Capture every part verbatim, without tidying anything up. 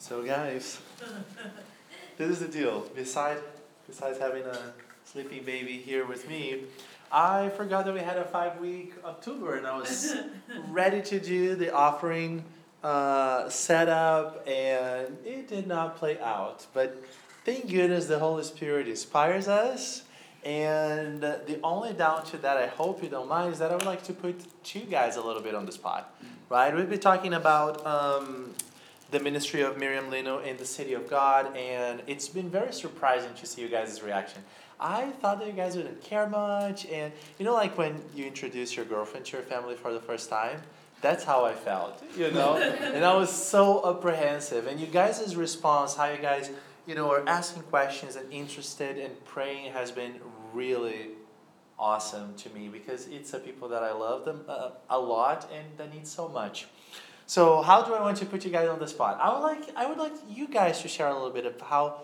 So guys, this is the deal. Besides, besides having a sleeping baby here with me, I forgot that we had a five-week October, and I was ready to do the offering uh, setup, and it did not play out. But thank goodness the Holy Spirit inspires us. And the only down to that, I hope you don't mind, is that I would like to put you guys a little bit on the spot, right? We've been talking about um, the ministry of Miriam Lino in the City of God, and it's been very surprising to see you guys' reaction. I thought that you guys wouldn't care much, and you know, like when you introduce your girlfriend to your family for the first time, that's how I felt, you know, and I was so apprehensive. And you guys' response, how you guys, you know, are asking questions and interested and praying has been really awesome to me, because it's a people that I love them uh, a lot and that need so much. So how do I want to put you guys on the spot? I would like I would like you guys to share a little bit of how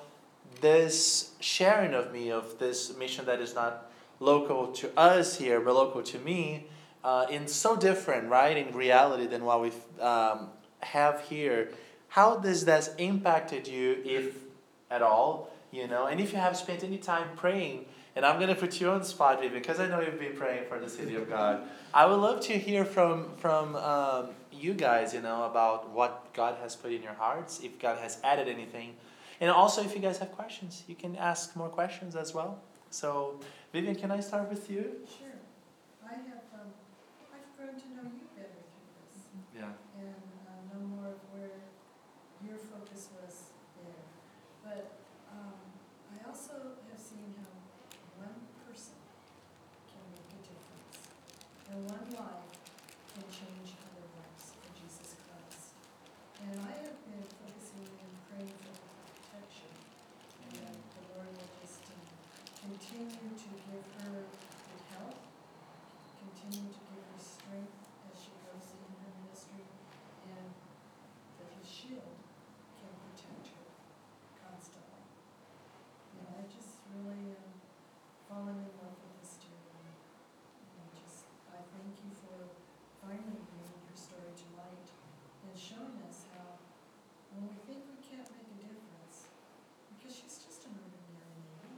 this sharing of me of this mission that is not local to us here but local to me, uh, in so different, right, in reality than what we um, have here. How does that impacted you, if at all, you know? And if you have spent any time praying, and I'm going to put you on the spot, Vivian, because I know you've been praying for the City of God. I would love to hear from from um, you guys, you know, about what God has put in your hearts, if God has added anything. And also, if you guys have questions, you can ask more questions as well. So, Vivian, can I start with you? Sure. I have, um, I've grown to know you better through this. Yeah. And uh, know more of where your focus was there. But um, I also have seen how one person can make a difference. And one life can change other lives for Jesus Christ. And I have been focusing and praying for her protection. And the Lord will just um, continue to give her good health, continue to give her strength as she goes in her ministry, and that his shield can protect her constantly. And I just really um, fallen in love with this too. And, and just, I thank you for finally bringing her story to light and showing us how when we think we can't make a difference, because she's just an ordinary lady,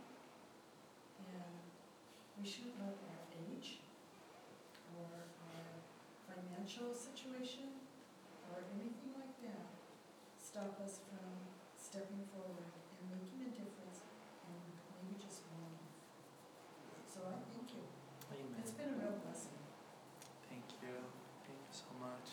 and we shouldn't let our age or our financial situation or anything like that stop us from stepping forward and making a difference in maybe just one life. So I thank you. Amen. It's been a real blessing. Thank you. Thank you so much.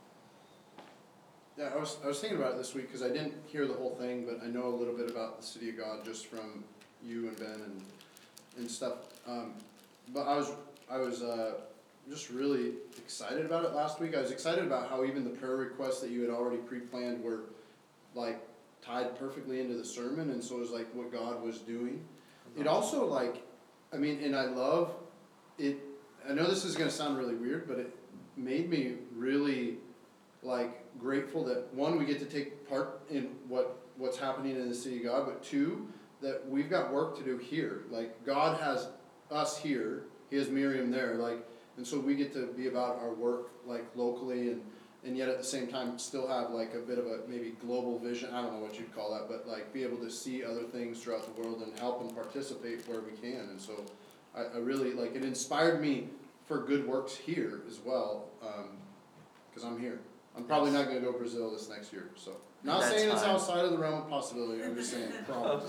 Yeah, I was I was thinking about it this week because I didn't hear the whole thing, but I know a little bit about the City of God just from you and Ben and and stuff. Um, but I was I was uh, just really excited about it last week. I was excited about how even the prayer requests that you had already pre-planned were like tied perfectly into the sermon, and so it was like what God was doing. It also like, I mean, and I love it. I know this is going to sound really weird, but it made me really like grateful that one, we get to take part in what what's happening in the City of God, but two, that we've got work to do here. Like God has us here, He has Miriam there, like, and so we get to be about our work like locally, and and yet at the same time still have like a bit of a maybe global vision. I don't know what you'd call that, but like be able to see other things throughout the world and help and participate where we can. And so I, I really like it inspired me for good works here as well, because um, I'm here. I'm probably not going to go to Brazil this next year. So, not That's saying it's fine. outside of the realm of possibility. I'm just saying promise.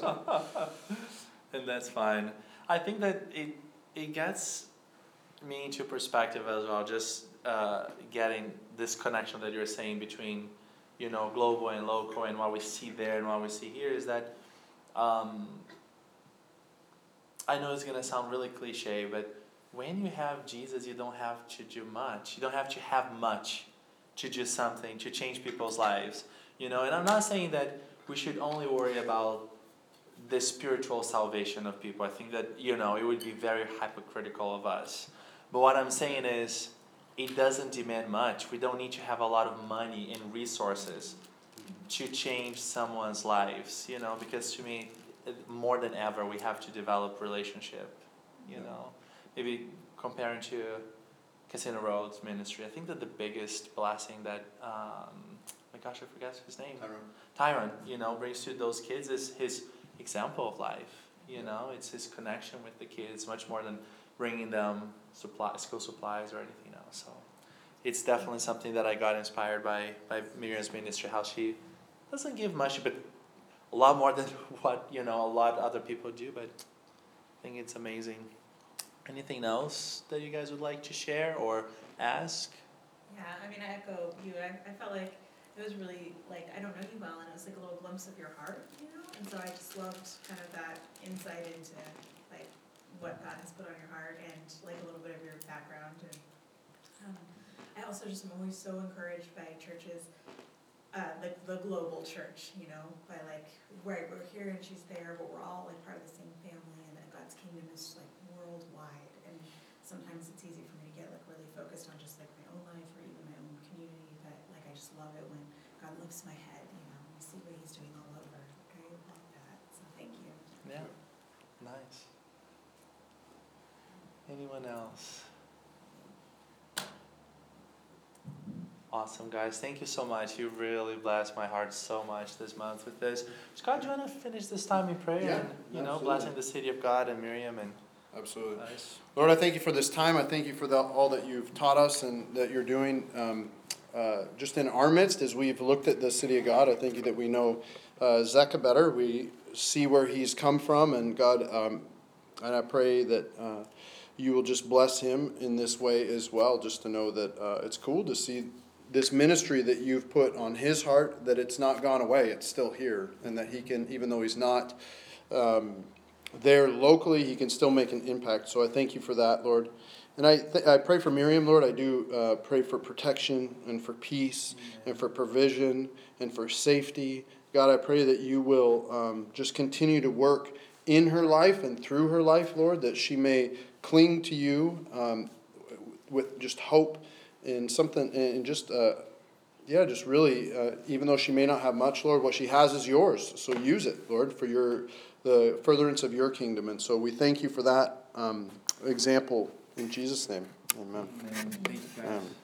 And that's fine. I think that it it gets me into perspective as well. Just uh, getting this connection that you're saying between, you know, global and local, and what we see there and what we see here is that. Um, I know it's gonna sound really cliche, but when you have Jesus, you don't have to do much. You don't have to have much to do something, to change people's lives. You know, and I'm not saying that we should only worry about the spiritual salvation of people. I think that, you know, it would be very hypocritical of us. But what I'm saying is, it doesn't demand much. We don't need to have a lot of money and resources to change someone's lives, you know, because to me, more than ever, we have to develop relationship, you know. Maybe comparing to Casino Roads ministry. I think that the biggest blessing that, um, my gosh, I forgot his name. Tyrone. Tyron, you know, brings to those kids is his example of life. You know, it's his connection with the kids, much more than bringing them supply, school supplies or anything else. So it's definitely something that I got inspired by by Miriam's ministry. How she doesn't give much, but a lot more than what you know a lot of other people do. But I think it's amazing. Anything else that you guys would like to share or ask? Yeah, I mean, I echo you. I, I felt like it was really, like, I don't know you well, and it was like a little glimpse of your heart, you know? And so I just loved kind of that insight into, like, what God has put on your heart and, like, a little bit of your background. And um, I also just am always so encouraged by churches, uh, the, the global church, you know, by, like, right, we're here and she's there, but we're all, like, part of the same family, and that God's kingdom is, like, worldwide. And sometimes it's easy for me to get, like, really focused on just, like, my own life or even my own community, but, like, I just love it when God lifts my head, you know, and see what he's doing all over. Like, I love that, so thank you. Yeah, nice. Anyone else? Awesome, guys. Thank you so much. You really blessed my heart so much this month with this. Scott, do you want to finish this time in prayer? Yeah, and, you know, absolutely. blessing the city of God and Miriam and Absolutely. us. Lord, I thank you for this time. I thank you for the, all that you've taught us and that you're doing um, uh, just in our midst as we've looked at the city of God. I thank you that we know uh, Zecca better. We see where he's come from, and God, um, and I pray that uh, you will just bless him in this way as well, just to know that uh, it's cool to see this ministry that you've put on his heart, that it's not gone away, it's still here, and that he can, even though he's not um, there locally, he can still make an impact. So I thank you for that, Lord. And I th- I pray for Miriam, Lord. I do uh, pray for protection and for peace Amen. And for provision and for safety. God, I pray that you will um, just continue to work in her life and through her life, Lord, that she may cling to you um, with just hope and something, and just, uh, yeah, just really, uh, even though she may not have much, Lord, what she has is yours. So use it, Lord, for your the furtherance of your kingdom. And so we thank you for that um, example in Jesus' name. Amen. Amen. Thank you, guys. Amen.